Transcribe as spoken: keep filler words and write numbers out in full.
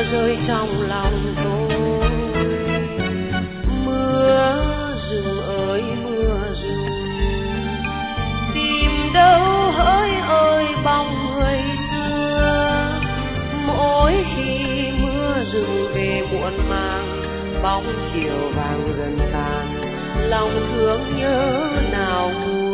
rơi trong lòng tôi. Mưa rừng ơi mưa rừng, tìm đâu hỡi ơi bóng người xưa. Mỗi khi mưa rừng về muộn màng, bóng chiều vàng dần tàn, lòng thương nhớ nào nguôi.